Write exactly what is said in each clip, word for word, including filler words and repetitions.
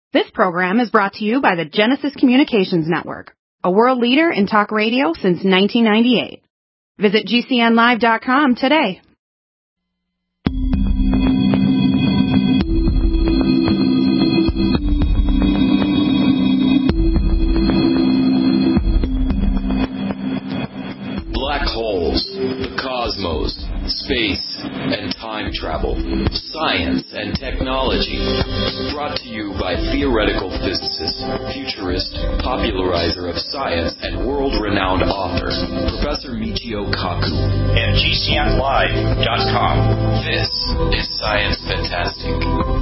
This program is brought to you by the Genesis Communications Network, a world leader in talk radio since nineteen ninety-eight. Visit G C N live dot com today. Black holes, the cosmos, space, and time travel, science and technology. Brought to you by theoretical physicist, futurist, popularizer of science, and world-renowned author, Professor Michio Kaku. And G C N live dot com. This is Science Fantastic.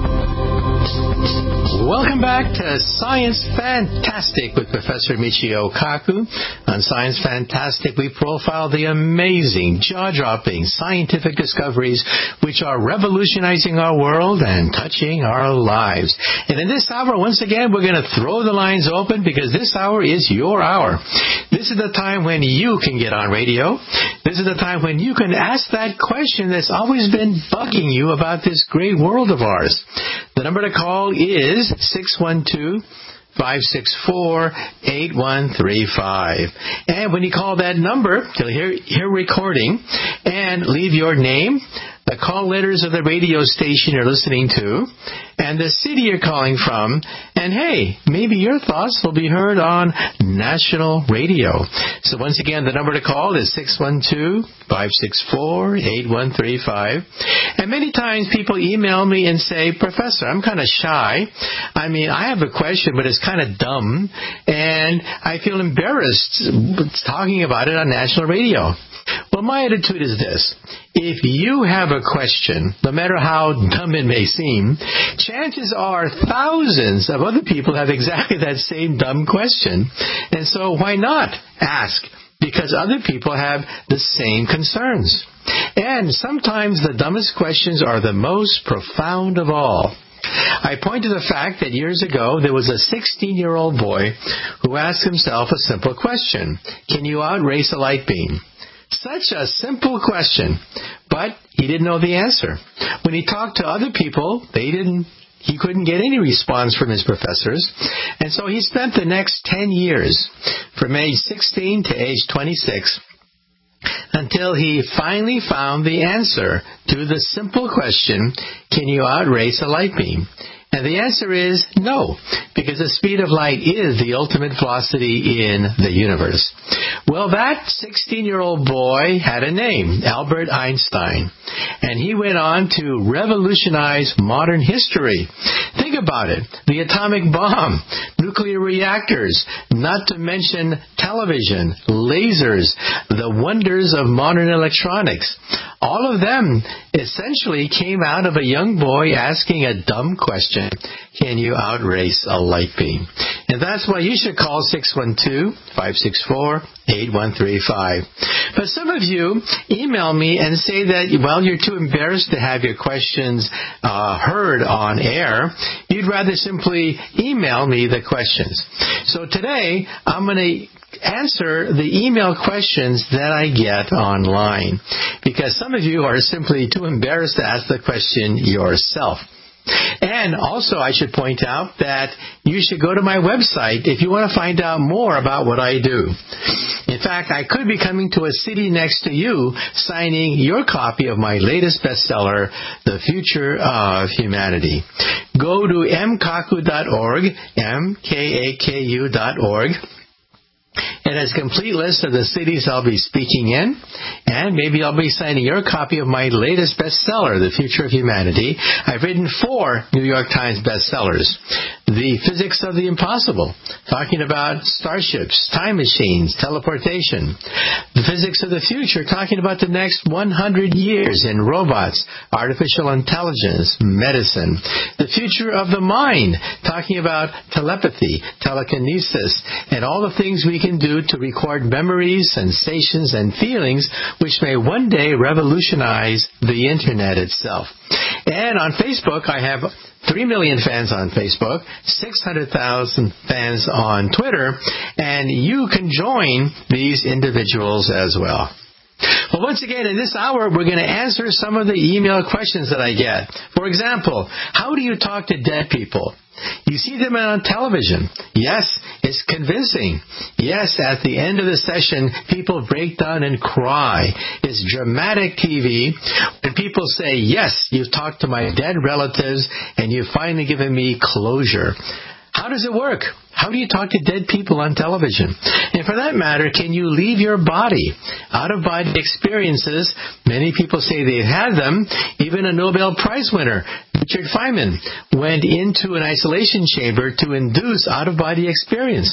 Welcome back to Science Fantastic with Professor Michio Kaku. On Science Fantastic, we profile the amazing, jaw-dropping scientific discoveries which are revolutionizing our world and touching our lives. And in this hour, once again, we're going to throw the lines open because this hour is your hour. This is the time when you can get on radio. This is the time when you can ask that question that's always been bugging you about this great world of ours. The number to call is six one two, five six four, eight one three five. And when you call that number, you'll hear, hear recording and leave your name, the call letters of the radio station you're listening to, and the city you're calling from. And hey, maybe your thoughts will be heard on national radio. So once again, the number to call is six one two, five six four, eight one three five. And many times people email me and say, Professor, I'm kind of shy. I mean, I have a question, but it's kind of dumb, and I feel embarrassed talking about it on national radio. Well, my attitude is this. If you have a question, no matter how dumb it may seem, chances are thousands of other people have exactly that same dumb question. And so why not ask? Because other people have the same concerns. And sometimes the dumbest questions are the most profound of all. I point to the fact that years ago there was a sixteen-year-old boy who asked himself a simple question. Can you outrace a light beam? Such a simple question, but he didn't know the answer. When he talked to other people, they didn't, he couldn't get any response from his professors. And so he spent the next ten years, from age sixteen to age twenty-six, until he finally found the answer to the simple question, can you outrace a light beam? And the answer is no, because the speed of light is the ultimate velocity in the universe. Well, that sixteen-year-old boy had a name, Albert Einstein, and he went on to revolutionize modern history. Think about it. The atomic bomb, nuclear reactors, not to mention television, lasers, the wonders of modern electronics. All of them essentially came out of a young boy asking a dumb question. Can you outrace a light beam? And that's why you should call six one two, five six four, eight one three five. But some of you email me and say that, well, you're too embarrassed to have your questions uh, heard on air. You'd rather simply email me the questions. So today, I'm going to answer the email questions that I get online, because some of you are simply too embarrassed to ask the question yourself. And also, I should point out that you should go to my website if you want to find out more about what I do. In fact, I could be coming to a city next to you signing your copy of my latest bestseller, The Future of Humanity. Go to m kaku dot org, M K A K U dot org. It has a complete list of the cities I'll be speaking in, and maybe I'll be signing your copy of my latest bestseller, The Future of Humanity. I've written four New York Times bestsellers. The Physics of the Impossible, talking about starships, time machines, teleportation. The Physics of the Future, talking about the next one hundred years in robots, artificial intelligence, medicine. The Future of the Mind, talking about telepathy, telekinesis, and all the things we can do to record memories, sensations, and feelings which may one day revolutionize the Internet itself. And on Facebook, I have three million fans on Facebook, six hundred thousand fans on Twitter, and you can join these individuals as well. Well, once again, in this hour, we're going to answer some of the email questions that I get. For example, how do you talk to dead people? You see them on television. Yes, it's convincing. Yes, at the end of the session, people break down and cry. It's dramatic T V. When people say, yes, you've talked to my dead relatives and you've finally given me closure. How does it work? How do you talk to dead people on television? And for that matter, can you leave your body? Out-of-body experiences, many people say they've had them. Even a Nobel Prize winner, Richard Feynman, went into an isolation chamber to induce out-of-body experience.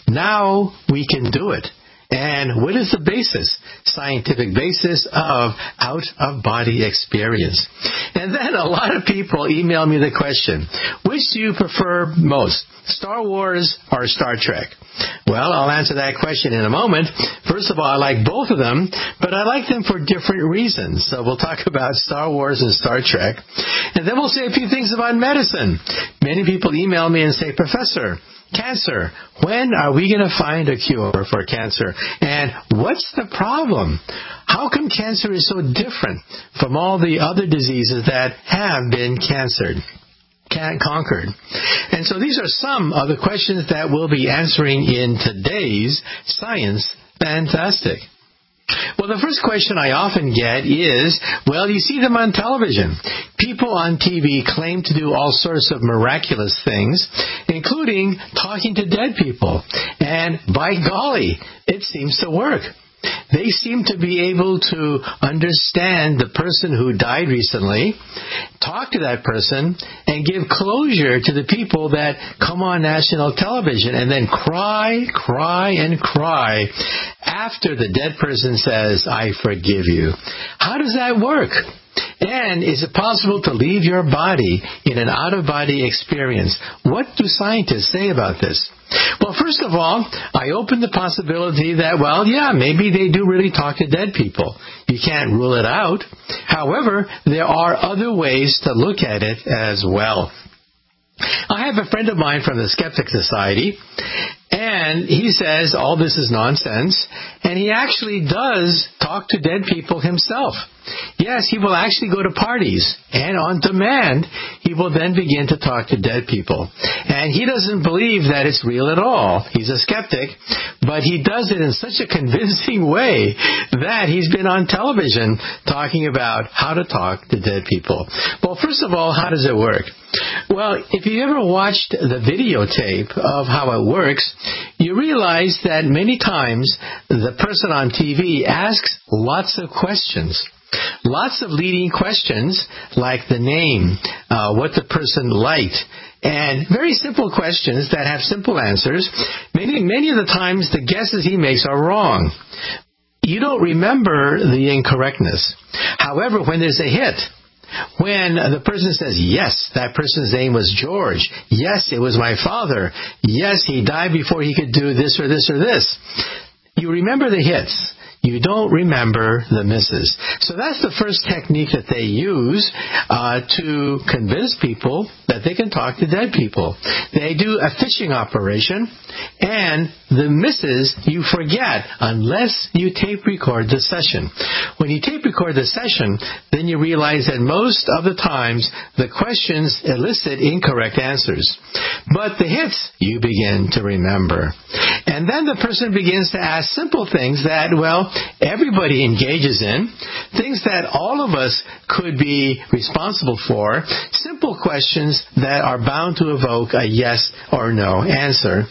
Now we can do it. And what is the basis, scientific basis of out-of-body experience? And then a lot of people email me the question, which do you prefer most, Star Wars or Star Trek? Well, I'll answer that question in a moment. First of all, I like both of them, but I like them for different reasons. So we'll talk about Star Wars and Star Trek. And then we'll say a few things about medicine. Many people email me and say, Professor, cancer. When are we going to find a cure for cancer? And what's the problem? How come cancer is so different from all the other diseases that have been cancered? Conquered. And so these are some of the questions that we'll be answering in today's Science Fantastic. Well, the first question I often get is, well, you see them on television. People on T V claim to do all sorts of miraculous things, including talking to dead people. And by golly, it seems to work. They seem to be able to understand the person who died recently, talk to that person, and give closure to the people that come on national television and then cry, cry, and cry after the dead person says, I forgive you. How does that work? And is it possible to leave your body in an out-of-body experience? What do scientists say about this? Well, first of all, I open the possibility that, well, yeah, maybe they do really talk to dead people. You can't rule it out. However, there are other ways to look at it as well. I have a friend of mine from the Skeptic Society, and he says all this is nonsense, and he actually does talk to dead people himself. Yes, he will actually go to parties, and on demand, he will then begin to talk to dead people. And he doesn't believe that it's real at all. He's a skeptic, but he does it in such a convincing way that he's been on television talking about how to talk to dead people. Well, first of all, how does it work? Well, if you ever watched the videotape of how it works, you realize that many times the person on T V asks lots of questions. Lots of leading questions like the name, uh, what the person liked, and very simple questions that have simple answers. Many, many of the times the guesses he makes are wrong. You don't remember the incorrectness. However, when there's a hit, when the person says, yes, that person's name was George. Yes, it was my father. Yes, he died before he could do this or this or this. You remember the hits. You don't remember the misses. So that's the first technique that they use uh, to convince people that they can talk to dead people. They do a fishing operation, and the misses you forget unless you tape record the session. When you tape record the session, then you realize that most of the times the questions elicit incorrect answers. But the hits you begin to remember. And then the person begins to ask simple things that, well, everybody engages in, things that all of us could be responsible for, simple questions that are bound to evoke a yes or no answer.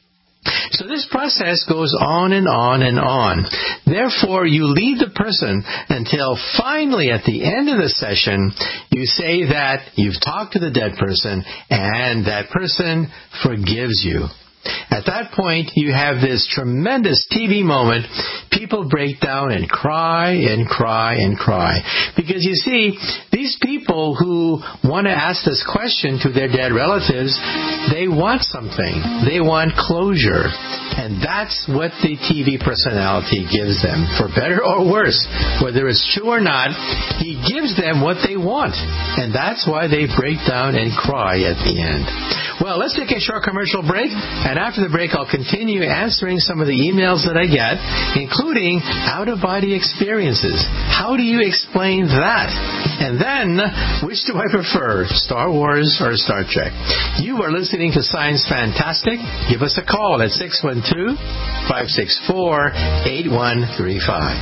So this process goes on and on and on. Therefore, you leave the person until finally at the end of the session, you say that you've talked to the dead person and that person forgives you. At that point, you have this tremendous T V moment. People break down and cry and cry and cry. Because you see, these people who want to ask this question to their dead relatives, they want something. They want closure. And that's what the T V personality gives them. For better or worse, whether it's true or not, he gives them what they want. And that's why they break down and cry at the end. Well, let's take a short commercial break, and after the break, I'll continue answering some of the emails that I get, including out-of-body experiences. How do you explain that? And then, which do I prefer, Star Wars or Star Trek? You are listening to Science Fantastic. Give us a call at six one two, five six four, eight one three five.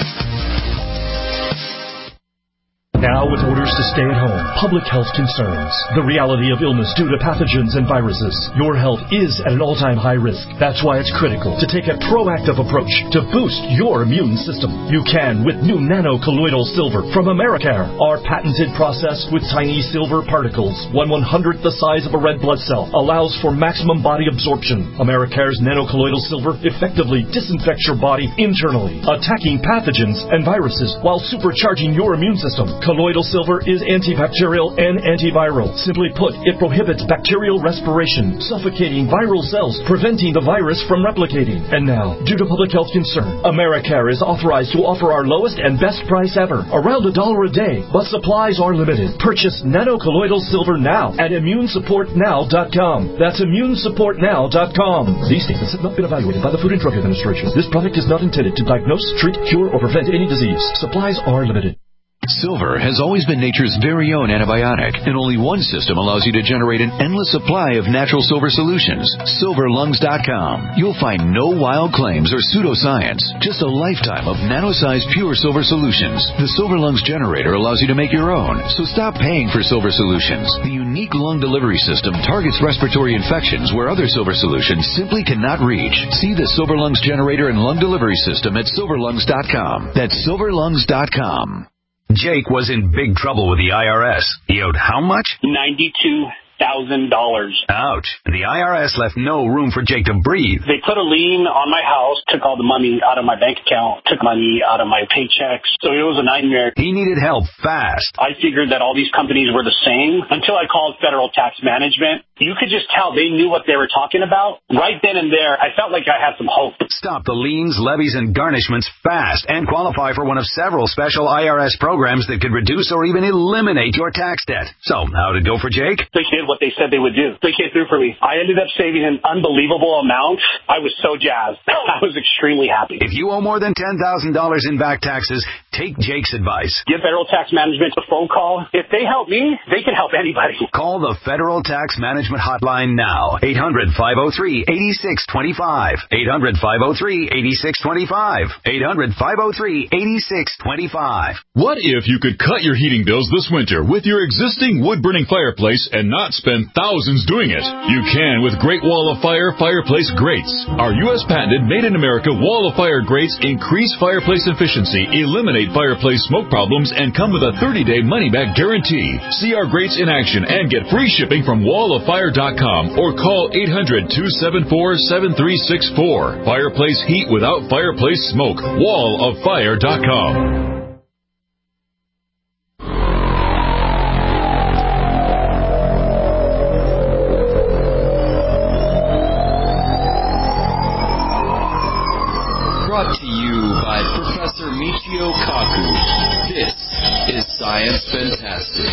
Now with orders to stay at home, public health concerns, the reality of illness due to pathogens and viruses, your health is at an all-time high risk. That's why it's critical to take a proactive approach to boost your immune system. You can with new nano-colloidal silver from Americare. Our patented process with tiny silver particles, one one-hundredth the size of a red blood cell, allows for maximum body absorption. Americare's nano-colloidal silver effectively disinfects your body internally, attacking pathogens and viruses while supercharging your immune system. Colloidal silver is antibacterial and antiviral. Simply put, it prohibits bacterial respiration, suffocating viral cells, preventing the virus from replicating. And now, due to public health concern, Americare is authorized to offer our lowest and best price ever, around a dollar a day, but supplies are limited. Purchase nano-colloidal silver now at immune support now dot com. That's immune support now dot com. These statements have not been evaluated by the Food and Drug Administration. This product is not intended to diagnose, treat, cure, or prevent any disease. Supplies are limited. Silver has always been nature's very own antibiotic, and only one system allows you to generate an endless supply of natural silver solutions. silver lungs dot com. You'll find no wild claims or pseudoscience, just a lifetime of nano-sized pure silver solutions. The Silver Lungs generator allows you to make your own, so stop paying for silver solutions. The unique lung delivery system targets respiratory infections where other silver solutions simply cannot reach. See the Silver Lungs generator and lung delivery system at silver lungs dot com. That's silver lungs dot com. Jake was in big trouble with the I R S. He owed how much? ninety-two thousand dollars. Ouch. The I R S left no room for Jake to breathe. They put a lien on my house, took all the money out of my bank account, took money out of my paychecks. So it was a nightmare. He needed help fast. I figured that all these companies were the same until I called Federal Tax Management. You could just tell they knew what they were talking about. Right then and there, I felt like I had some hope. Stop the liens, levies, and garnishments fast and qualify for one of several special I R S programs that could reduce or even eliminate your tax debt. So, how'd it go for Jake? They did what they said they would do. They came through for me. I ended up saving an unbelievable amount. I was so jazzed. I was extremely happy. If you owe more than ten thousand dollars in back taxes, take Jake's advice. Give Federal Tax Management a phone call. If they help me, they can help anybody. Call the Federal Tax Management Hotline now. eight hundred, five oh three, eight six two five. eight hundred, five oh three, eight six two five. eight hundred, five oh three, eight six two five. What if you could cut your heating bills this winter with your existing wood-burning fireplace and not spend thousands doing it? You can with Great Wall of Fire fireplace grates. Our U S patented made-in-America Wall of Fire grates increase fireplace efficiency, eliminate fireplace smoke problems, and come with a thirty-day money-back guarantee. See our grates in action and get free shipping from wall of fire dot com or call eight hundred, two seven four, seven three six four. Fireplace heat without fireplace smoke. wall of fire dot com. Brought to you by Professor Michio Kaku. This is Science Fantastic.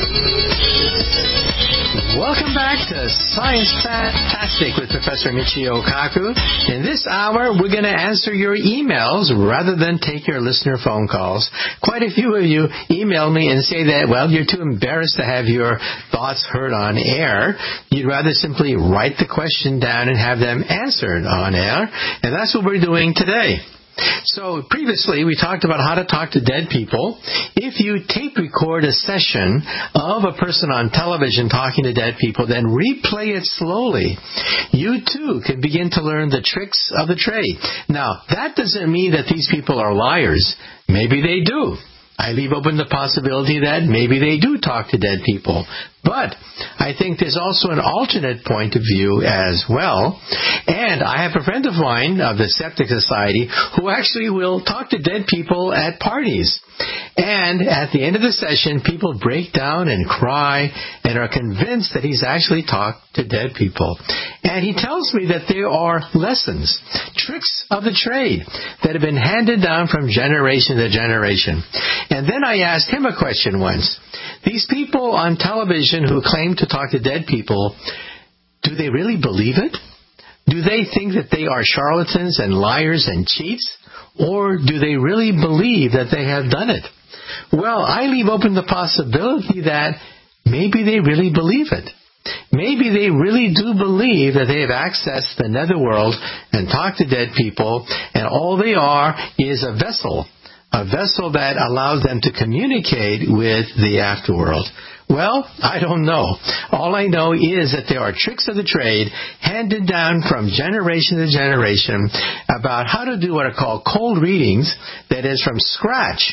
Welcome back to Science Fantastic with Professor Michio Kaku. In this hour, we're going to answer your emails rather than take your listener phone calls. Quite a few of you email me and say that, well, you're too embarrassed to have your thoughts heard on air. You'd rather simply write the question down and have them answered on air. And that's what we're doing today. So previously we talked about how to talk to dead people. If you tape record a session of a person on television talking to dead people, then replay it slowly. You too can begin to learn the tricks of the trade. Now, that doesn't mean that these people are liars. Maybe they do. I leave open the possibility that maybe they do talk to dead people. But I think there's also an alternate point of view as well. And I have a friend of mine of the Septic Society who actually will talk to dead people at parties. And at the end of the session, people break down and cry and are convinced that he's actually talked to dead people. And he tells me that there are lessons, tricks of the trade that have been handed down from generation to generation. And then I asked him a question once. These people on television who claim to talk to dead people, do they really believe it? Do they think that they are charlatans and liars and cheats? Or do they really believe that they have done it? Well, I leave open the possibility that maybe they really believe it. Maybe they really do believe that they have accessed the netherworld and talked to dead people, and all they are is a vessel, a vessel that allows them to communicate with the afterworld. Well, I don't know. All I know is that there are tricks of the trade handed down from generation to generation about how to do what are called cold readings, that is, from scratch,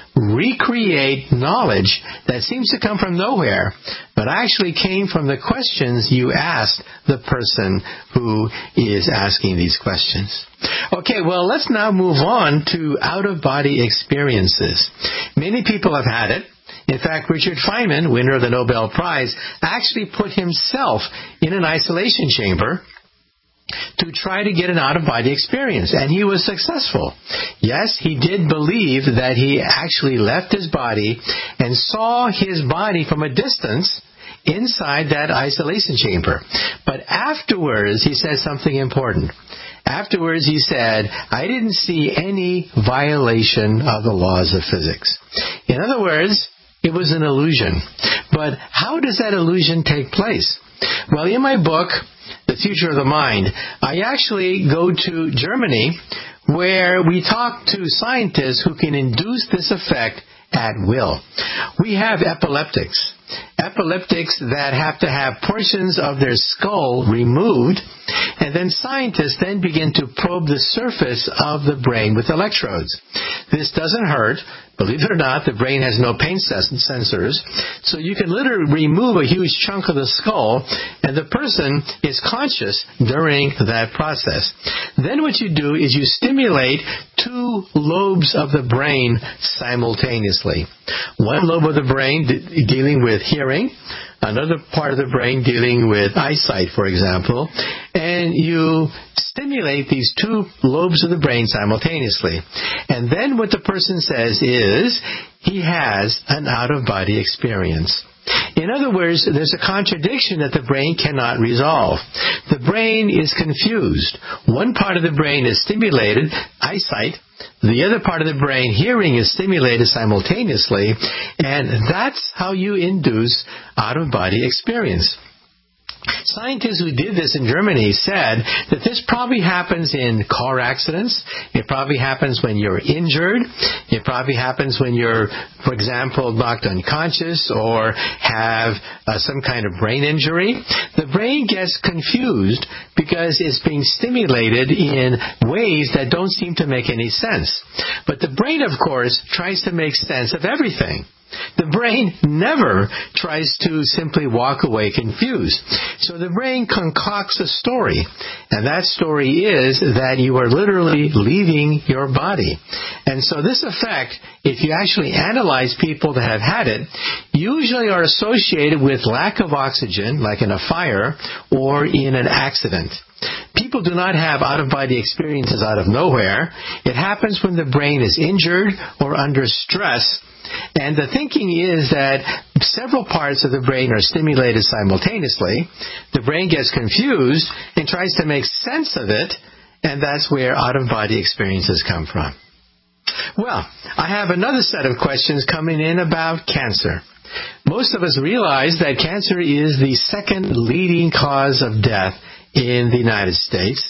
recreate knowledge that seems to come from nowhere, but actually came from the questions you asked the person who is asking these questions. Okay, well, let's now move on to out-of-body experiences. Many people have had it. In fact, Richard Feynman, winner of the Nobel Prize, actually put himself in an isolation chamber to try to get an out-of-body experience, and he was successful. Yes, he did believe that he actually left his body and saw his body from a distance inside that isolation chamber. But afterwards, he said something important. Afterwards, he said, I didn't see any violation of the laws of physics. In other words, it was an illusion. But how does that illusion take place? Well, in my book, The Future of the Mind, I actually go to Germany, where we talk to scientists who can induce this effect at will. We have epileptics. Epileptics that have to have portions of their skull removed, and then scientists then begin to probe the surface of the brain with electrodes. This doesn't hurt. Believe it or not, the brain has no pain sensors, so you can literally remove a huge chunk of the skull, and the person is conscious during that process. Then what you do is you stimulate two lobes of the brain simultaneously. One lobe of the brain de- dealing with hearing, another part of the brain dealing with eyesight, for example, and you stimulate these two lobes of the brain simultaneously. And then what the person says is he has an out-of-body experience. In other words, there's a contradiction that the brain cannot resolve. The brain is confused. One part of the brain is stimulated, eyesight. The other part of the brain, hearing, is stimulated simultaneously. And that's how you induce out-of-body experience. Scientists who did this in Germany said that this probably happens in car accidents. It probably happens when you're injured. It probably happens when you're, for example, knocked unconscious or have uh, some kind of brain injury. The brain gets confused because it's being stimulated in ways that don't seem to make any sense. But the brain, of course, tries to make sense of everything. The brain never tries to simply walk away confused. So the brain concocts a story, and that story is that you are literally leaving your body. And so this effect, if you actually analyze people that have had it, usually are associated with lack of oxygen, like in a fire, or in an accident. People do not have out-of-body experiences out of nowhere. It happens when the brain is injured or under stress. And the thinking is that several parts of the brain are stimulated simultaneously. The brain gets confused and tries to make sense of it, and that's where out-of-body experiences come from. Well, I have another set of questions coming in about cancer. Most of us realize that cancer is the second leading cause of death in the United States,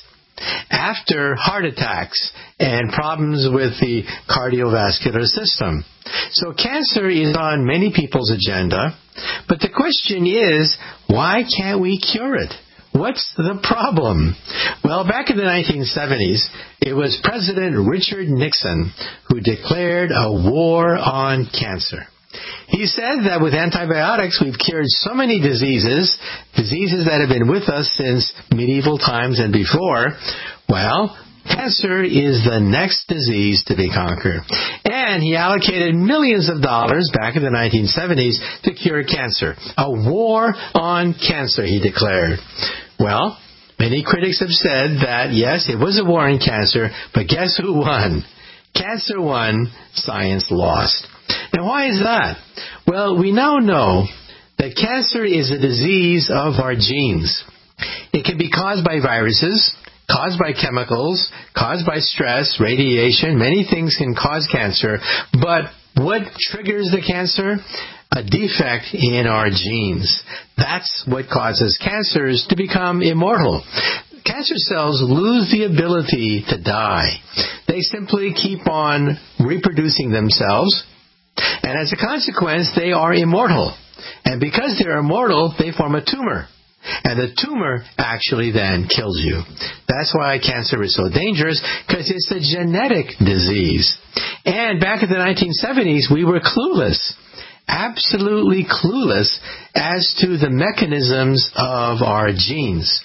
after heart attacks and problems with the cardiovascular system. So cancer is on many people's agenda, but the question is, why can't we cure it? What's the problem? Well, back in the nineteen seventies, it was President Richard Nixon who declared a war on cancer. He said that with antibiotics, we've cured so many diseases, diseases that have been with us since medieval times and before. Well, cancer is the next disease to be conquered. And he allocated millions of dollars back in the nineteen seventies to cure cancer. A war on cancer, he declared. Well, many critics have said that, yes, it was a war on cancer, but guess who won? Cancer won, science lost. And why is that? Well, we now know that cancer is a disease of our genes. It can be caused by viruses, caused by chemicals, caused by stress, radiation. Many things can cause cancer. But what triggers the cancer? A defect in our genes. That's what causes cancers to become immortal. Cancer cells lose the ability to die. They simply keep on reproducing themselves, and as a consequence, they are immortal. And because they're immortal, they form a tumor. And the tumor actually then kills you. That's why cancer is so dangerous, because it's a genetic disease. And back in the nineteen seventies, we were clueless. Absolutely clueless as to the mechanisms of our genes.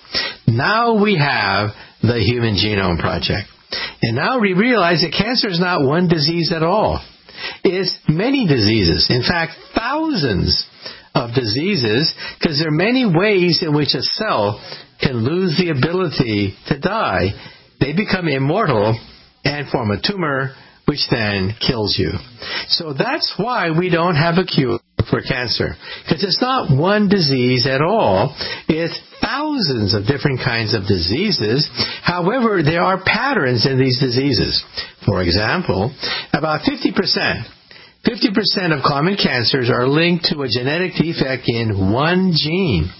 Now we have the Human Genome Project. And now we realize that cancer is not one disease at all. It's many diseases. In fact, thousands of diseases, because there are many ways in which a cell can lose the ability to die. They become immortal and form a tumor, which then kills you. So that's why we don't have a cure for cancer. Because it's not one disease at all. It's thousands of different kinds of diseases. However, there are patterns in these diseases. For example, about fifty percent, fifty percent of common cancers are linked to a genetic defect in one gene,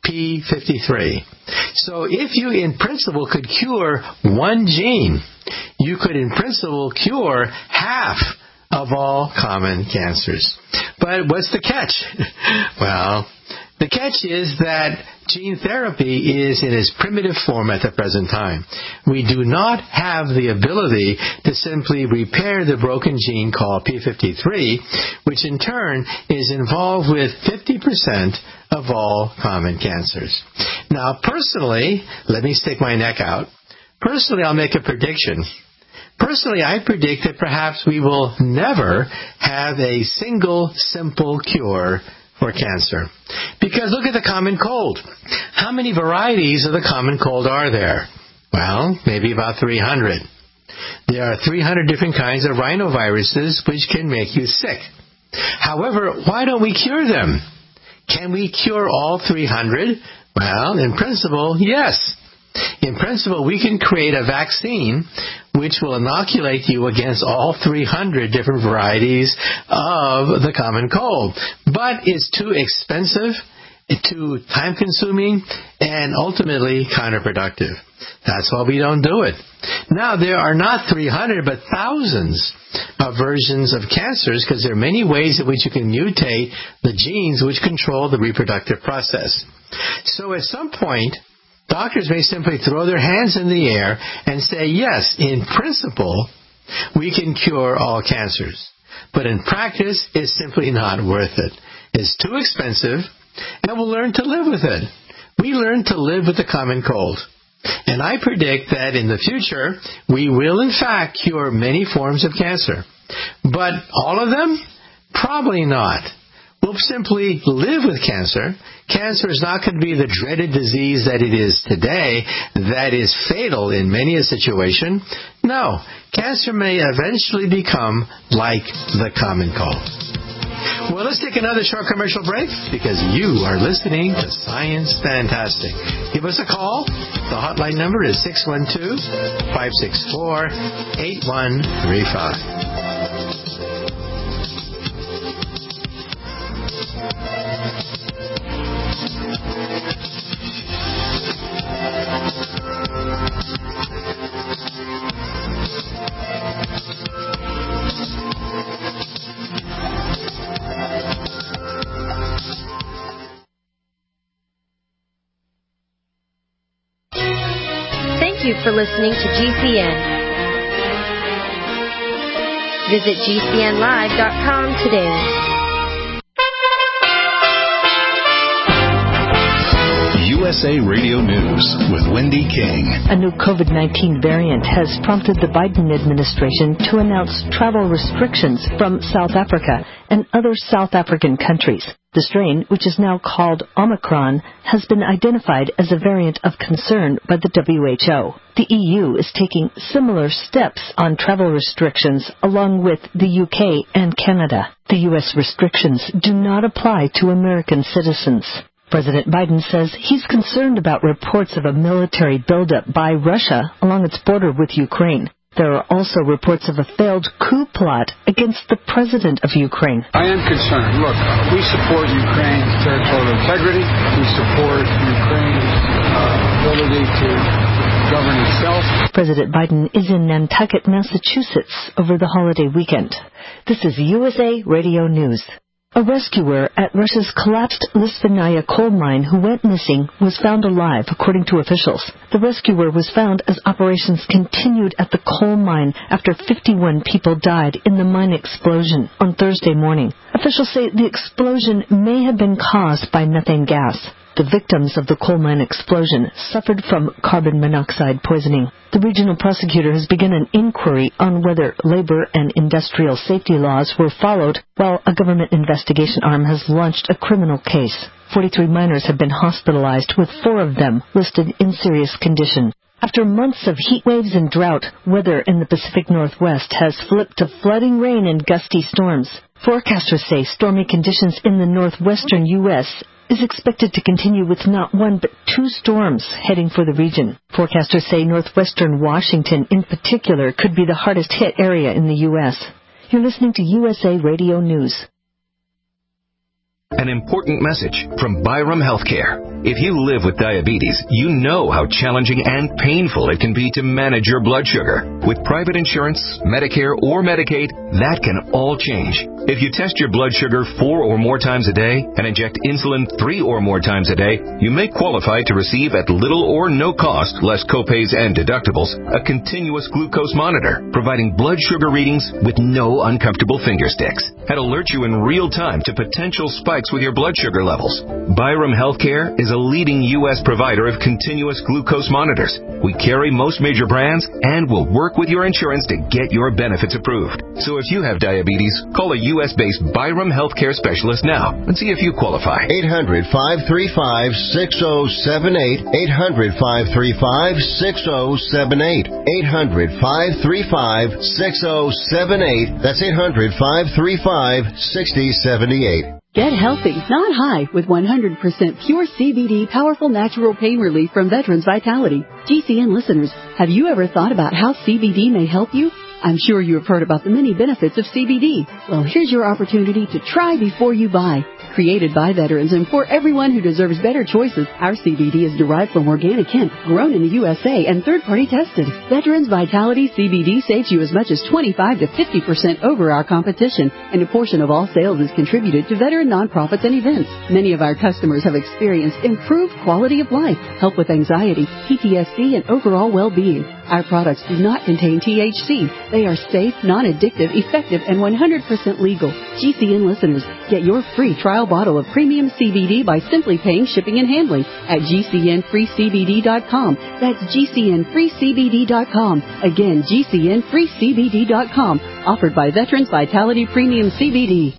P fifty-three. So if you, in principle, could cure one gene, you could, in principle, cure half of all common cancers. But what's the catch? Well, the catch is that gene therapy is in its primitive form at the present time. We do not have the ability to simply repair the broken gene called P fifty-three, which in turn is involved with fifty percent of all common cancers. Now, personally, let me stick my neck out. Personally, I'll make a prediction. Personally, I predict that perhaps we will never have a single simple cure for cancer. Because look at the common cold. How many varieties of the common cold are there? Well, maybe about three hundred. There are three hundred different kinds of rhinoviruses which can make you sick. However, why don't we cure them? Can we cure all three hundred? Well, in principle, yes. In principle, we can create a vaccine which will inoculate you against all three hundred different varieties of the common cold. But it's too expensive, too time-consuming, and ultimately counterproductive. That's why we don't do it. Now, there are not three hundred, but thousands of versions of cancers, because there are many ways in which you can mutate the genes which control the reproductive process. So at some point, doctors may simply throw their hands in the air and say, yes, in principle, we can cure all cancers. But in practice, it's simply not worth it. It's too expensive, and we'll learn to live with it. We learn to live with the common cold. And I predict that in the future, we will in fact cure many forms of cancer. But all of them? Probably not. We'll simply live with cancer. Cancer is not going to be the dreaded disease that it is today that is fatal in many a situation. No, cancer may eventually become like the common cold. Well, let's take another short commercial break because you are listening to Science Fantastic. Give us a call. The hotline number is six one two, five six four, eight one three five. Thank you for listening to G C N. Visit G C N live dot com today. U S A Radio News with Wendy King. A new COVID nineteen variant has prompted the Biden administration to announce travel restrictions from South Africa and other South African countries. The strain, which is now called Omicron, has been identified as a variant of concern by the W H O. The E U is taking similar steps on travel restrictions along with the U K and Canada. The U S restrictions do not apply to American citizens. President Biden says he's concerned about reports of a military buildup by Russia along its border with Ukraine. There are also reports of a failed coup plot against the president of Ukraine. I am concerned. Look, we support Ukraine's territorial integrity. We support Ukraine's uh, ability to govern itself. President Biden is in Nantucket, Massachusetts over the holiday weekend. This is U S A Radio News. A rescuer at Russia's collapsed Lisvenaya coal mine who went missing was found alive, according to officials. The rescuer was found as operations continued at the coal mine after fifty-one people died in the mine explosion on Thursday morning. Officials say the explosion may have been caused by methane gas. The victims of the coal mine explosion suffered from carbon monoxide poisoning. The regional prosecutor has begun an inquiry on whether labor and industrial safety laws were followed, while a government investigation arm has launched a criminal case. forty-three miners have been hospitalized, with four of them listed in serious condition. After months of heat waves and drought, weather in the Pacific Northwest has flipped to flooding rain and gusty storms. Forecasters say stormy conditions in the northwestern U S is expected to continue with not one but two storms heading for the region. Forecasters say northwestern Washington in particular could be the hardest hit area in the U S. You're listening to U S A Radio News. An important message from Byram Healthcare. If you live with diabetes, you know how challenging and painful it can be to manage your blood sugar. With private insurance, Medicare, or Medicaid, that can all change. If you test your blood sugar four or more times a day and inject insulin three or more times a day, you may qualify to receive at little or no cost, less copays and deductibles, a continuous glucose monitor, providing blood sugar readings with no uncomfortable finger sticks, and alert you in real time to potential spikes with your blood sugar levels. Byram Healthcare is a leading U S provider of continuous glucose monitors. We carry most major brands and will work with your insurance to get your benefits approved. So if you have diabetes, call a U S-based Byram Healthcare specialist now and see if you qualify. eight hundred, five three five, six oh seven eight. eight hundred, five three five, six oh seven eight. eight hundred, five three five, six oh seven eight. That's eight hundred, five three five, six oh seven eight. Get healthy, not high, with one hundred percent pure C B D powerful natural pain relief from Veterans Vitality. G C N listeners, have you ever thought about how C B D may help you? I'm sure you have heard about the many benefits of C B D. Well, here's your opportunity to try before you buy. Created by veterans and for everyone who deserves better choices, our C B D is derived from organic hemp, grown in the U S A, and third-party tested. Veterans Vitality C B D saves you as much as twenty-five to fifty percent over our competition, and a portion of all sales is contributed to veteran nonprofits and events. Many of our customers have experienced improved quality of life, help with anxiety, P T S D, and overall well-being. Our products do not contain T H C. They are safe, non-addictive, effective, and one hundred percent legal. G C N listeners, get your free trial bottle of premium C B D by simply paying shipping and handling at G C N free C B D dot com. That's G C N free C B D dot com. Again, G C N free C B D dot com. Offered by Veterans Vitality Premium C B D.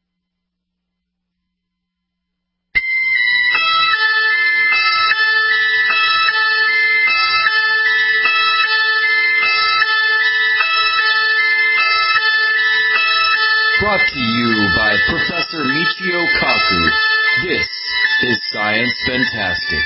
Brought to you by Professor Michio Kaku. This is Science Fantastic.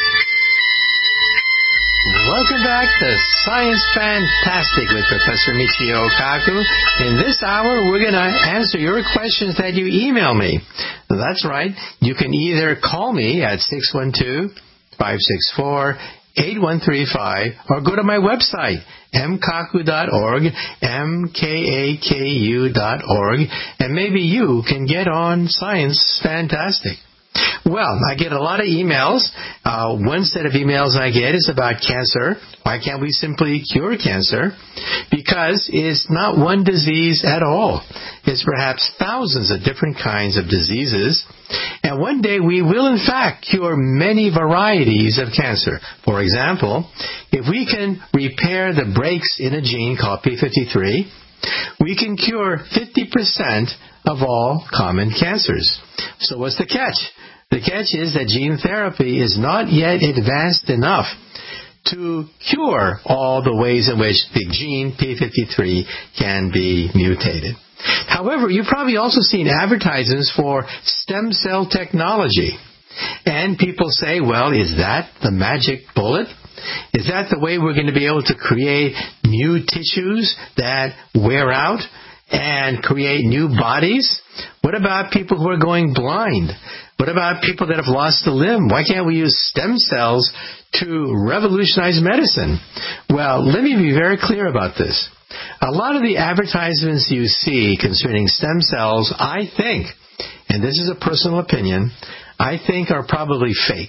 Welcome back to Science Fantastic with Professor Michio Kaku. In this hour, we're going to answer your questions that you email me. That's right. You can either call me at six one two, five six four, eight one three five or go to my website, m kaku dot org, M K A K U dot org, and maybe you can get on Science Fantastic. Well, I get a lot of emails. Uh, one set of emails I get is about cancer. Why can't we simply cure cancer? Because it's not one disease at all. It's perhaps thousands of different kinds of diseases. And one day we will, in fact, cure many varieties of cancer. For example, if we can repair the breaks in a gene called P fifty-three, we can cure fifty percent of all common cancers. So what's the catch? The catch is that gene therapy is not yet advanced enough to cure all the ways in which the gene P fifty-three can be mutated. However, you've probably also seen advertisements for stem cell technology. And people say, well, is that the magic bullet? Is that the way we're going to be able to create new tissues that wear out and create new bodies? What about people who are going blind? What about people that have lost a limb? Why can't we use stem cells to revolutionize medicine? Well, let me be very clear about this. A lot of the advertisements you see concerning stem cells, I think, and this is a personal opinion, I think are probably fake.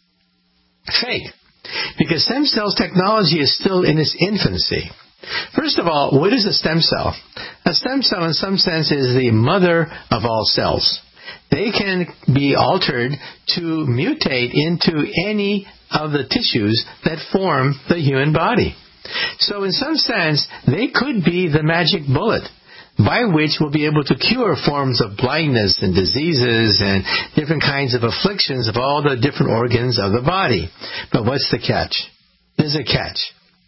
Fake. Because stem cells technology is still in its infancy. First of all, what is a stem cell? A stem cell in some sense is the mother of all cells. They can be altered to mutate into any of the tissues that form the human body. So in some sense, they could be the magic bullet by which we'll be able to cure forms of blindness and diseases and different kinds of afflictions of all the different organs of the body. But what's the catch? There's a catch.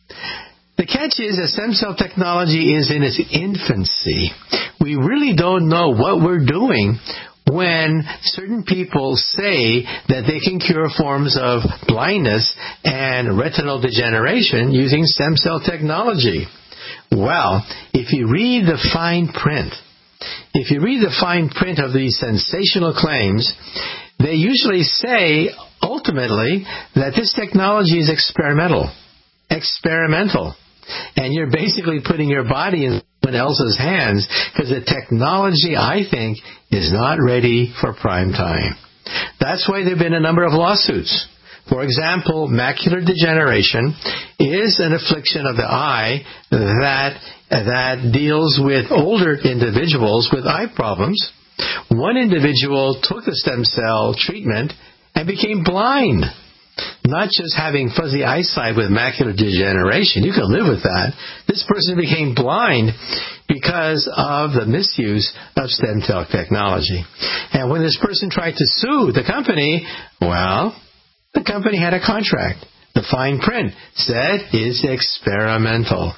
The catch is that stem cell technology is in its infancy. We really don't know what we're doing when certain people say that they can cure forms of blindness and retinal degeneration using stem cell technology. Well, if you read the fine print, if you read the fine print of these sensational claims, they usually say, ultimately, that this technology is experimental. Experimental. And you're basically putting your body in someone else's hands because the technology, I think, is not ready for prime time. That's why there have been a number of lawsuits. For example, macular degeneration is an affliction of the eye that that deals with older individuals with eye problems. One individual took a stem cell treatment and became blind. Not just having fuzzy eyesight with macular degeneration. You can live with that. This person became blind because of the misuse of stem cell technology. And when this person tried to sue the company, well, the company had a contract. The fine print said it's experimental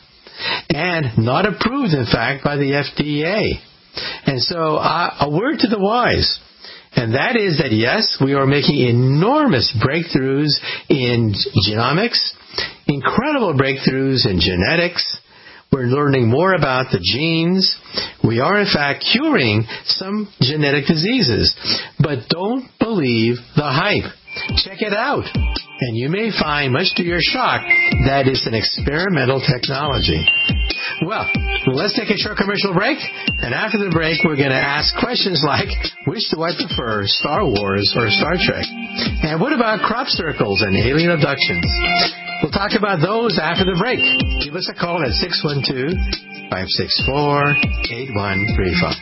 and not approved, in fact, by the F D A. And so uh, a word to the wise. And that is that, yes, we are making enormous breakthroughs in genomics, incredible breakthroughs in genetics. We're learning more about the genes. We are, in fact, curing some genetic diseases. But don't believe the hype. Check it out. And you may find, much to your shock, that it's an experimental technology. Well, let's take a short commercial break. And after the break, we're going to ask questions like, which do I prefer, Star Wars or Star Trek? And what about crop circles and alien abductions? We'll talk about those after the break. Give us a call at six one two, five six four, eight one three five.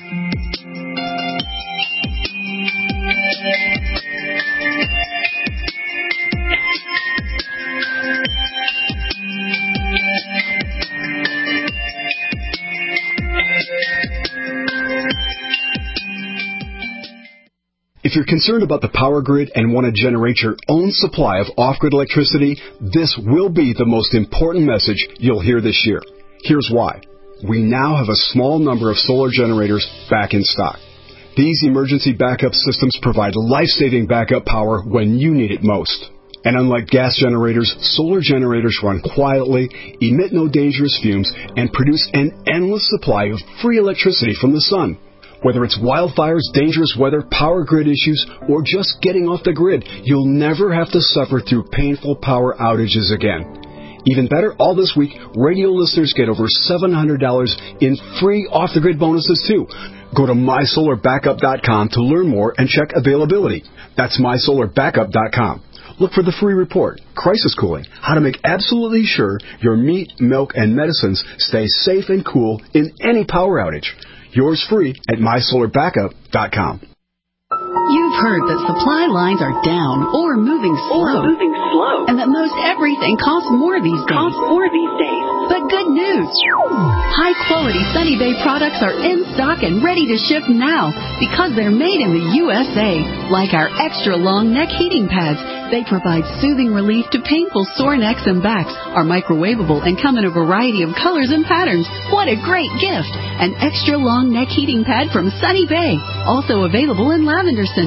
If you're concerned about the power grid and want to generate your own supply of off-grid electricity, this will be the most important message you'll hear this year. Here's why. We now have a small number of solar generators back in stock. These emergency backup systems provide life-saving backup power when you need it most. And unlike gas generators, solar generators run quietly, emit no dangerous fumes, and produce an endless supply of free electricity from the sun. Whether it's wildfires, dangerous weather, power grid issues, or just getting off the grid, you'll never have to suffer through painful power outages again. Even better, all this week, radio listeners get over seven hundred dollars in free off-the-grid bonuses, too. Go to my solar backup dot com to learn more and check availability. That's my solar backup dot com. Look for the free report, Crisis Cooling, how to make absolutely sure your meat, milk, and medicines stay safe and cool in any power outage. Yours free at my solar backup dot com. You've heard that supply lines are down or moving slow. Or moving slow. And that most everything costs more these days. Costs more these days. But good news. High-quality Sunny Bay products are in stock and ready to ship now because they're made in the U S A. Like our extra-long neck heating pads. They provide soothing relief to painful sore necks and backs, are microwavable, and come in a variety of colors and patterns. What a great gift! An extra-long neck heating pad from Sunny Bay. Also available in lavender-scented.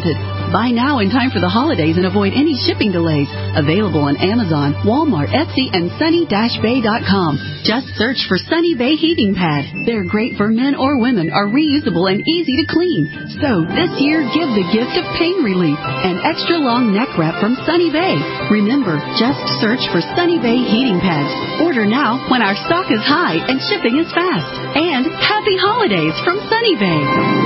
Buy now in time for the holidays and avoid any shipping delays. Available on Amazon, Walmart, Etsy, and sunny dash bay dot com. Just search for Sunny Bay Heating Pad. They're great for men or women, are reusable and easy to clean. So this year, give the gift of pain relief. An extra long neck wrap from Sunny Bay. Remember, just search for Sunny Bay Heating Pads. Order now when our stock is high and shipping is fast. And happy holidays from Sunny Bay.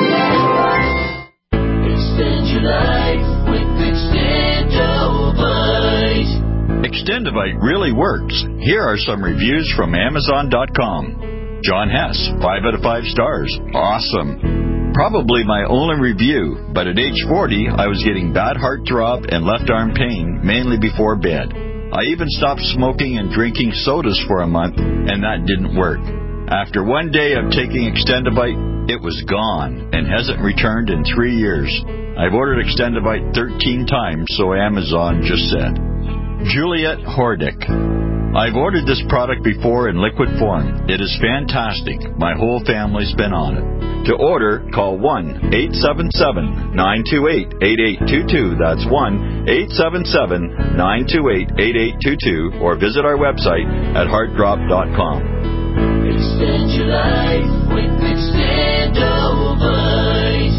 Extend your life with Extendovite. Extendovite really works. Here are some reviews from Amazon dot com. John Hess, five out of five stars. Awesome. Probably my only review, but at age forty, I was getting bad heartthrob and left arm pain, mainly before bed. I even stopped smoking and drinking sodas for a month, and that didn't work. After one day of taking Extendovite, it was gone and hasn't returned in three years. I've ordered Extendovite thirteen times, so Amazon just said. Juliet Hordick. I've ordered this product before in liquid form. It is fantastic. My whole family's been on it. To order, call one eight seven seven, nine two eight, eight eight two two. That's one eight seven seven, nine two eight, eight eight two two, or visit our website at heartdrop dot com. Extend your life with Extendovite.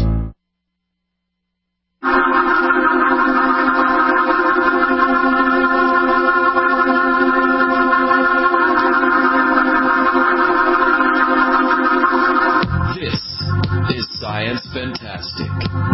This is Science Fantastic.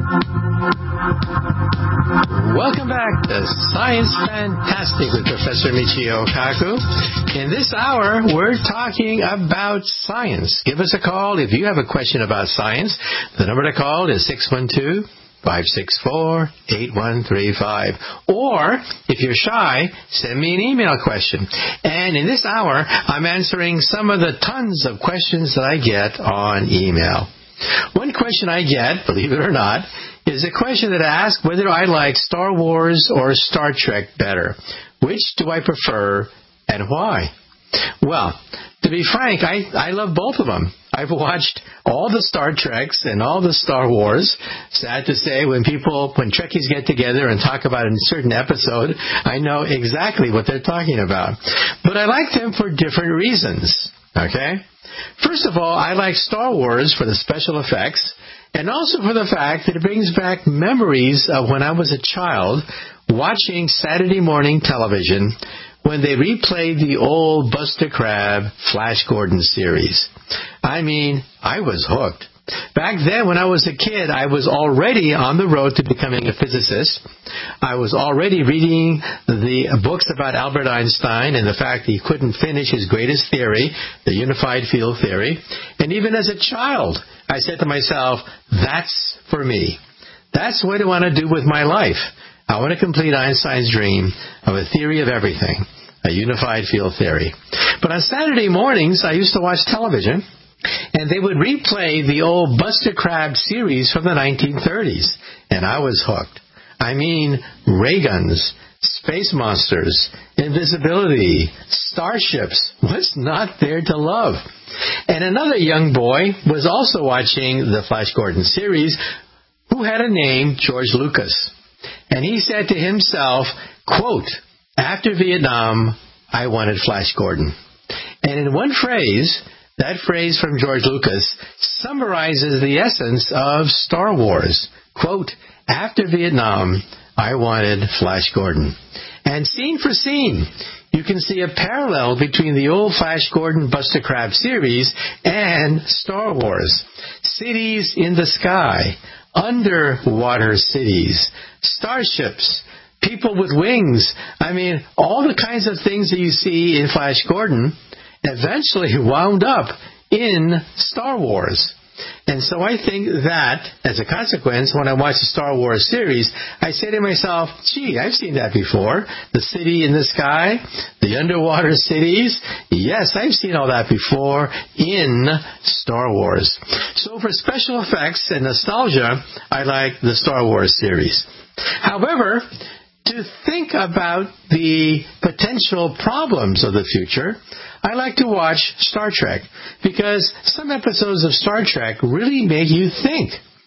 Welcome back to Science Fantastic with Professor Michio Kaku. In this hour, we're talking about science. Give us a call if you have a question about science. The number to call is six one two, five six four, eight one three five. Or, if you're shy, send me an email question. And in this hour, I'm answering some of the tons of questions that I get on email. One question I get, believe it or not, is a question that asks whether I like Star Wars or Star Trek better. Which do I prefer and why? Well, to be frank, I, I love both of them. I've watched all the Star Treks and all the Star Wars. Sad to say, when people, when Trekkies get together and talk about a certain episode, I know exactly what they're talking about. But I like them for different reasons, okay? First of all, I like Star Wars for the special effects, and also for the fact that it brings back memories of when I was a child watching Saturday morning television when they replayed the old Buster Crabbe Flash Gordon series. I mean, I was hooked. Back then, when I was a kid, I was already on the road to becoming a physicist. I was already reading the books about Albert Einstein and the fact that he couldn't finish his greatest theory, the unified field theory. And even as a child, I said to myself, that's for me. That's what I want to do with my life. I want to complete Einstein's dream of a theory of everything, a unified field theory. But on Saturday mornings, I used to watch television, and they would replay the old Buster Crabbe series from the nineteen thirties, and I was hooked. I mean, ray guns, space monsters, invisibility, starships. What's not there to love? And another young boy was also watching the Flash Gordon series who had a name, George Lucas. And he said to himself, quote, after Vietnam, I wanted Flash Gordon. And in one phrase, that phrase from George Lucas summarizes the essence of Star Wars. Quote, after Vietnam, I wanted Flash Gordon. And scene for scene, you can see a parallel between the old Flash Gordon Buster Crabbe series and Star Wars. Cities in the sky, underwater cities, starships, people with wings. I mean, all the kinds of things that you see in Flash Gordon eventually wound up in Star Wars. And so I think that, as a consequence, when I watch the Star Wars series, I say to myself, gee, I've seen that before. The city in the sky, the underwater cities. Yes, I've seen all that before in Star Wars. So for special effects and nostalgia, I like the Star Wars series. However, to think about the potential problems of the future, I like to watch Star Trek because some episodes of Star Trek really make you think.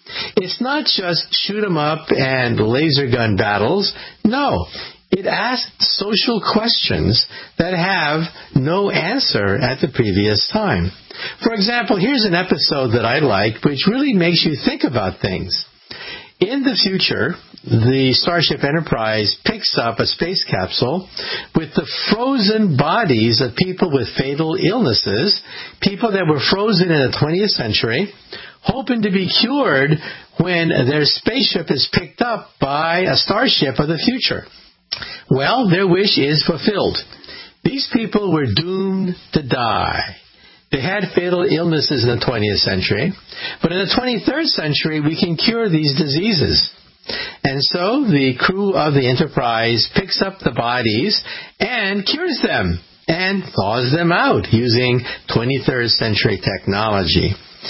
It's not just shoot 'em up and laser gun battles. No, it asks social questions that have no answer at the previous time. For example, here's an episode that I like, which really makes you think about things. In the future, the Starship Enterprise picks up a space capsule with the frozen bodies of people with fatal illnesses, people that were frozen in the twentieth century, hoping to be cured when their spaceship is picked up by a starship of the future. Well, their wish is fulfilled. These people were doomed to die. They had fatal illnesses in the twentieth century, but in the twenty-third century, we can cure these diseases. And so the crew of the Enterprise picks up the bodies and cures them and thaws them out using twenty-third century technology.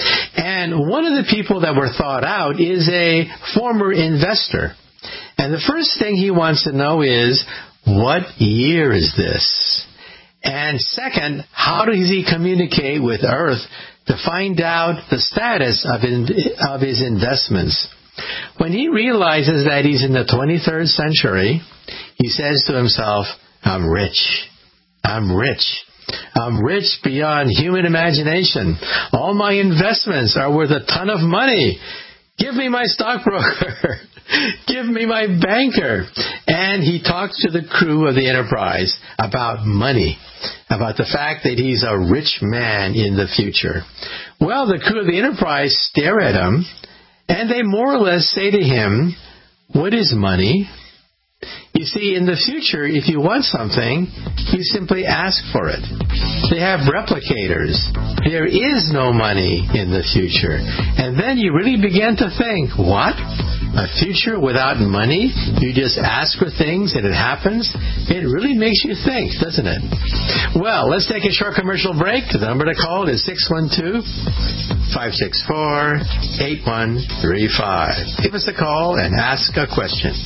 And one of the people that were thawed out is a former investor. And the first thing he wants to know is, what year is this? And second, how does he communicate with Earth to find out the status of, in, of his investments? When he realizes that he's in the twenty-third century, he says to himself, I'm rich. I'm rich. I'm rich beyond human imagination. All my investments are worth a ton of money. Give me my stockbroker. Give me my banker. And he talks to the crew of the Enterprise about money, about the fact that he's a rich man in the future. Well, the crew of the Enterprise stare at him, and they more or less say to him, what is money? You see, in the future, if you want something, you simply ask for it. They have replicators. There is no money in the future. And then you really begin to think, what? A future without money? You just ask for things and it happens? It really makes you think, doesn't it? Well, let's take a short commercial break. The number to call is six one two, five six four, eight one three five. Give us a call and ask a question.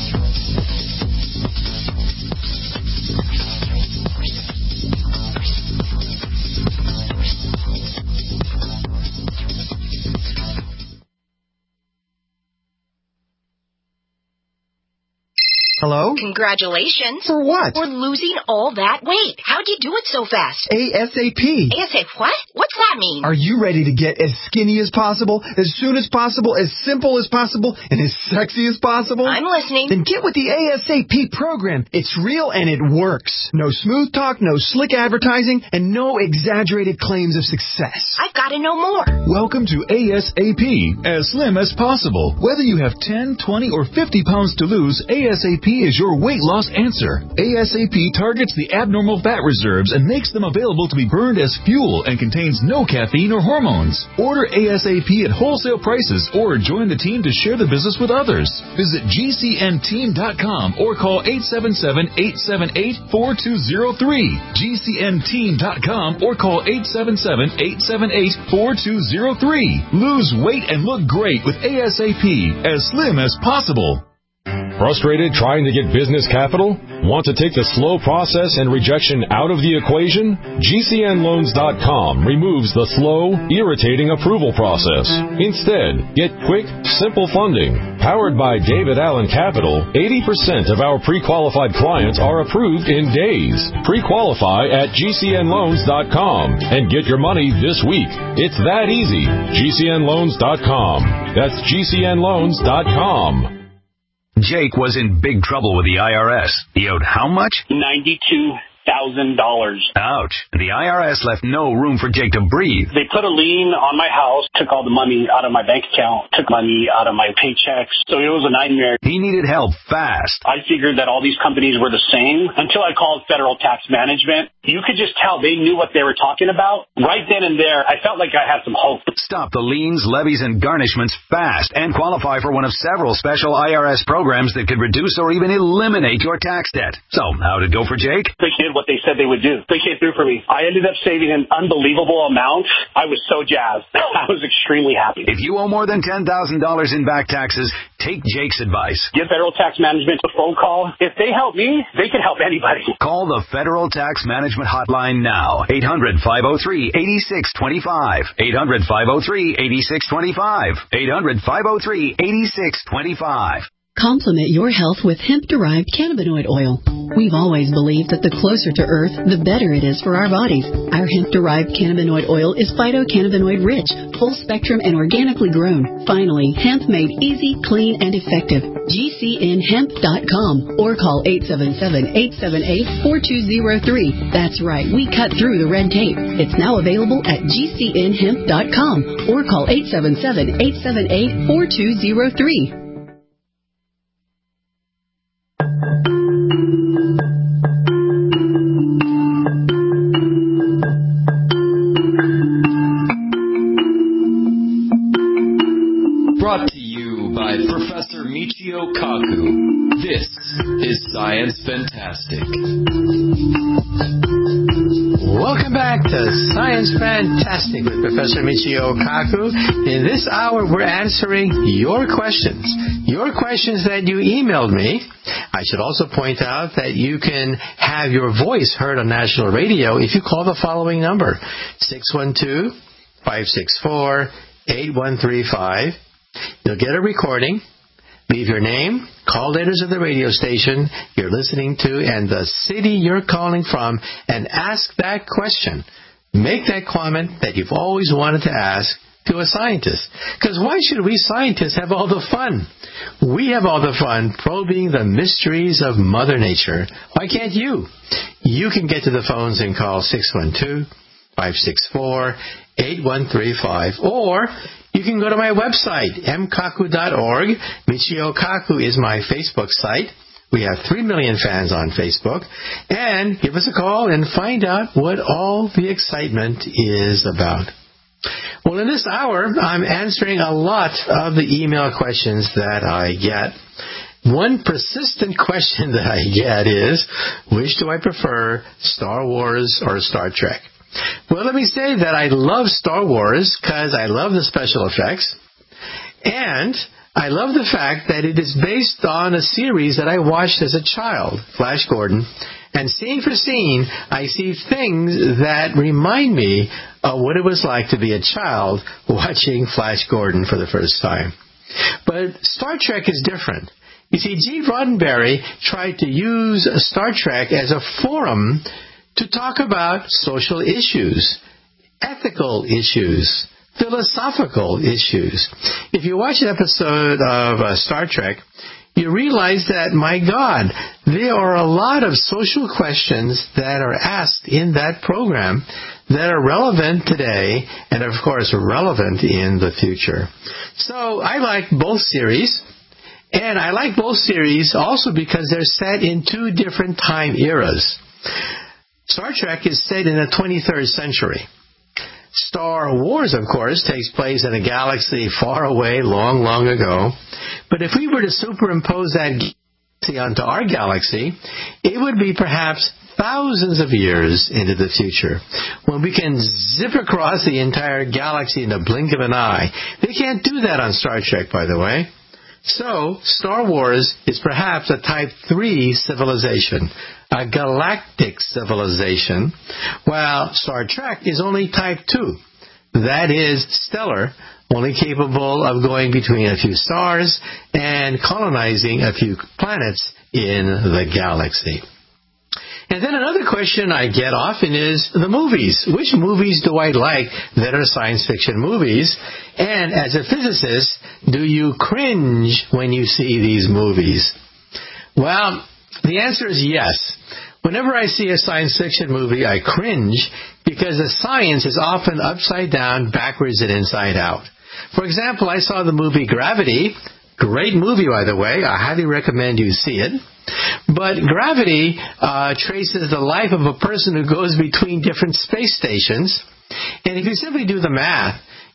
Hello? Congratulations. For what? For losing all that weight. How'd you do it so fast? ASAP. ASAP what? What's that mean? Are you ready to get as skinny as possible, as soon as possible, as simple as possible, and as sexy as possible? I'm listening. Then get with the ASAP program. It's real and it works. No smooth talk, no slick advertising, and no exaggerated claims of success. I've got to know more. Welcome to ASAP, as slim as possible. Whether you have ten, twenty, or fifty pounds to lose, ASAP is your weight loss answer. ASAP targets the abnormal fat reserves and makes them available to be burned as fuel and contains no caffeine or hormones. Order ASAP at wholesale prices or join the team to share the business with others. Visit G C N team dot com or call eight seven seven, eight seven eight, four two zero three. G C N team dot com or call eight seven seven, eight seven eight, four two zero three. Lose weight and look great with ASAP, as slim as possible. Frustrated trying to get business capital? Want to take the slow process and rejection out of the equation? G C N loans dot com removes the slow, irritating approval process. Instead, get quick, simple funding. Powered by David Allen Capital, eighty percent of our pre-qualified clients are approved in days. Pre-qualify at G C N loans dot com and get your money this week. It's that easy. G C N loans dot com. That's G C N loans dot com. Jake was in big trouble with the I R S. He owed how much? ninety-two thousand dollars. Ouch. The I R S left no room for Jake to breathe. They put a lien on my house, took all the money out of my bank account, took money out of my paychecks. So it was a nightmare. He needed help fast. I figured that all these companies were the same until I called Federal Tax Management. You could just tell they knew what they were talking about. Right then and there, I felt like I had some hope. Stop the liens, levies, and garnishments fast and qualify for one of several special I R S programs that could reduce or even eliminate your tax debt. So, how'd it go for Jake? The kid what they said they would do. They came through for me. I ended up saving an unbelievable amount. I was so jazzed. I was extremely happy. If you owe more than ten thousand dollars in back taxes, take Jake's advice. Give Federal Tax Management a phone call. If they help me, they can help anybody. Call the Federal Tax Management Hotline now. eight hundred, five oh three, eight six two five. eight hundred, five oh three, eight six two five. eight hundred, five oh three, eight six two five. Complement your health with hemp-derived cannabinoid oil. We've always believed that the closer to Earth, the better it is for our bodies. Our hemp-derived cannabinoid oil is phytocannabinoid-rich, full-spectrum, and organically grown. Finally, hemp made easy, clean, and effective. G C N hemp dot com or call eight seven seven, eight seven eight, four two zero three. That's right, we cut through the red tape. It's now available at G C N hemp dot com or call eight seven seven, eight seven eight, four two zero three. Brought to you by Professor Michio Kaku. This is Science Fantastic. Welcome back to Science Fantastic with Professor Michio Kaku. In this hour, we're answering your questions. Your questions that you emailed me. I should also point out that you can have your voice heard on national radio if you call the following number, six one two, five six four, eight one three five. You'll get a recording. Leave your name, call letters of the radio station you're listening to, and the city you're calling from, and ask that question. Make that comment that you've always wanted to ask to a scientist. Because why should we scientists have all the fun? We have all the fun probing the mysteries of Mother Nature. Why can't you? You can get to the phones and call six one two, five six four, eight one three five, or you can go to my website, m kaku dot org. Michio Kaku is my Facebook site. We have three million fans on Facebook. And give us a call and find out what all the excitement is about. Well, in this hour, I'm answering a lot of the email questions that I get. One persistent question that I get is, which do I prefer, Star Wars or Star Trek? Well, let me say that I love Star Wars because I love the special effects, and I love the fact that it is based on a series that I watched as a child, Flash Gordon, and scene for scene, I see things that remind me of what it was like to be a child watching Flash Gordon for the first time. But Star Trek is different. You see, Gene Roddenberry tried to use Star Trek as a forum to talk about social issues, ethical issues, philosophical issues. If you watch an episode of uh, Star Trek, you realize that, my God, there are a lot of social questions that are asked in that program that are relevant today and, of course, relevant in the future. So I like both series. And I like both series also because they're set in two different time eras. Star Trek is set in the twenty-third century. Star Wars, of course, takes place in a galaxy far away, long, long ago. But if we were to superimpose that galaxy onto our galaxy, it would be perhaps thousands of years into the future, when we can zip across the entire galaxy in the blink of an eye. They can't do that on Star Trek, by the way. So, Star Wars is perhaps a Type three civilization, a galactic civilization, while Star Trek is only Type two. That is stellar, only capable of going between a few stars and colonizing a few planets in the galaxy. And then another question I get often is the movies. Which movies do I like that are science fiction movies? And as a physicist, do you cringe when you see these movies? Well, the answer is yes. Whenever I see a science fiction movie, I cringe because the science is often upside down, backwards, and inside out. For example, I saw the movie Gravity. Great movie, by the way. I highly recommend you see it. But Gravity uh, traces the life of a person who goes between different space stations. And if you simply do the math,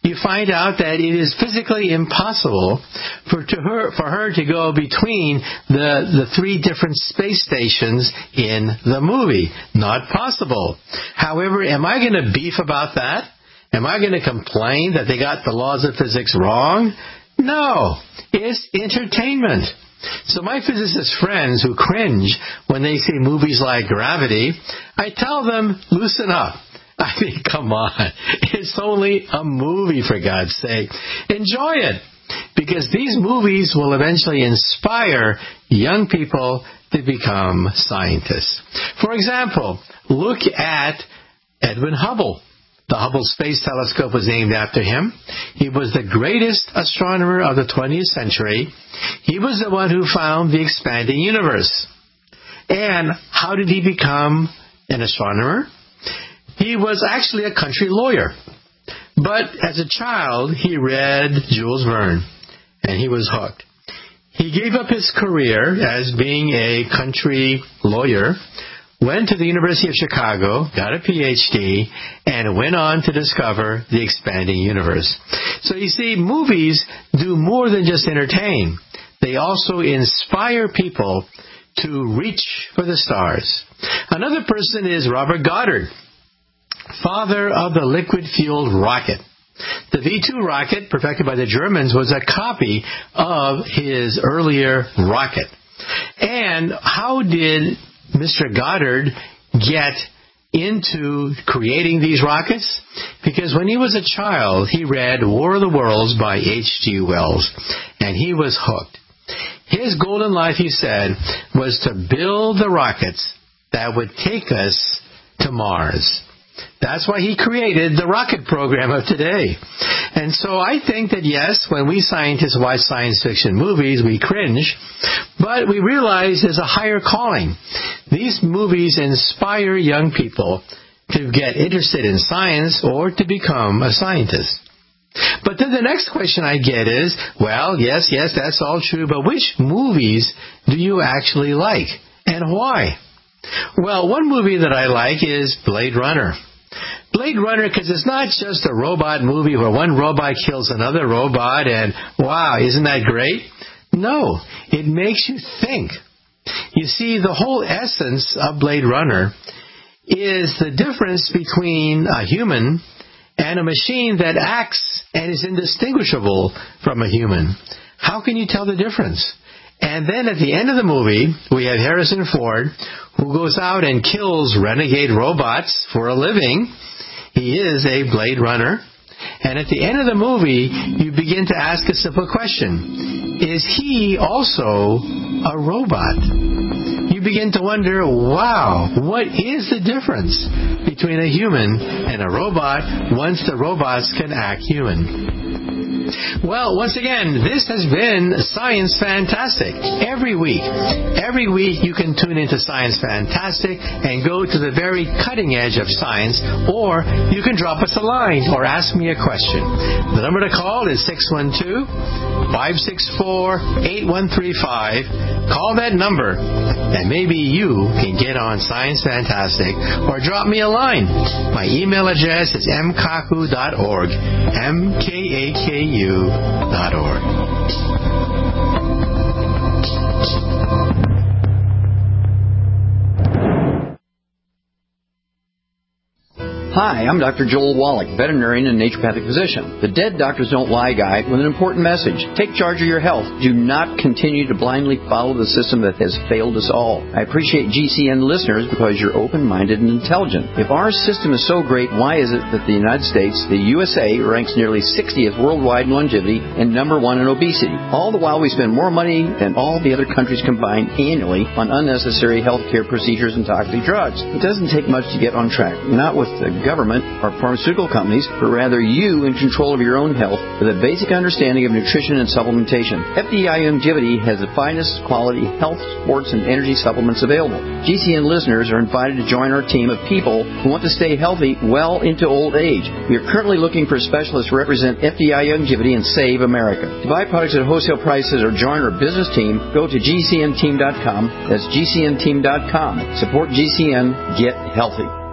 you find out that it is physically impossible for to her for her to go between the the three different space stations in the movie. Not possible. However, am I going to beef about that? Am I going to complain that they got the laws of physics wrong? No. It's entertainment. So my physicist friends who cringe when they see movies like Gravity, I tell them, loosen up. I mean, come on. It's only a movie, for God's sake. Enjoy it. Because these movies will eventually inspire young people to become scientists. For example, look at Edwin Hubble. The Hubble Space Telescope was named after him. He was the greatest astronomer of the twentieth century. He was the one who found the expanding universe. And how did he become an astronomer? He was actually a country lawyer. But as a child, he read Jules Verne, and he was hooked. He gave up his career as being a country lawyer, went to the University of Chicago, got a P H D, and went on to discover the expanding universe. So you see, movies do more than just entertain. They also inspire people to reach for the stars. Another person is Robert Goddard, father of the liquid-fueled rocket. The V two rocket, perfected by the Germans, was a copy of his earlier rocket. And how did Mister Goddard get into creating these rockets? Because when he was a child, he read War of the Worlds by H G Wells, and he was hooked. His goal in life, he said, was to build the rockets that would take us to Mars. That's why he created the rocket program of today. And so I think that, yes, when we scientists watch science fiction movies, we cringe, but we realize there's a higher calling. These movies inspire young people to get interested in science or to become a scientist. But then the next question I get is, well, yes, yes, that's all true, but which movies do you actually like, and why? Well, one movie that I like is Blade Runner. Blade Runner, because it's not just a robot movie where one robot kills another robot and, wow, isn't that great? No, it makes you think. You see, the whole essence of Blade Runner is the difference between a human and a machine that acts and is indistinguishable from a human. How can you tell the difference? And then at the end of the movie, we have Harrison Ford, who goes out and kills renegade robots for a living. He is a Blade Runner. And at the end of the movie, you begin to ask a simple question. Is he also a robot? You begin to wonder, wow, what is the difference between a human and a robot once the robots can act human? Well, once again, this has been Science Fantastic. Every week, every week you can tune into Science Fantastic and go to the very cutting edge of science, or you can drop us a line or ask me a question. The number to call is six one two, five six four, eight one three five. Call that number, and maybe you can get on Science Fantastic, or drop me a line. My email address is m kaku dot org, M K A K U dot org. Hi, I'm Doctor Joel Wallach, veterinarian and naturopathic physician. The Dead Doctors Don't Lie guide with an important message. Take charge of your health. Do not continue to blindly follow the system that has failed us all. I appreciate G C N listeners because you're open-minded and intelligent. If our system is so great, why is it that the United States, the U S A, ranks nearly sixtieth worldwide in longevity and number one in obesity? All the while we spend more money than all the other countries combined annually on unnecessary healthcare procedures and toxic drugs. It doesn't take much to get on track. Not with the government or pharmaceutical companies, but rather you in control of your own health with a basic understanding of nutrition and supplementation. F D I Longevity has the finest quality health, sports, and energy supplements available. G C N listeners are invited to join our team of people who want to stay healthy well into old age. We are currently looking for specialists to represent F D I Longevity and Save America. To buy products at wholesale prices or join our business team, go to G C N team dot com. That's G C N team dot com. Support G C N. Get healthy.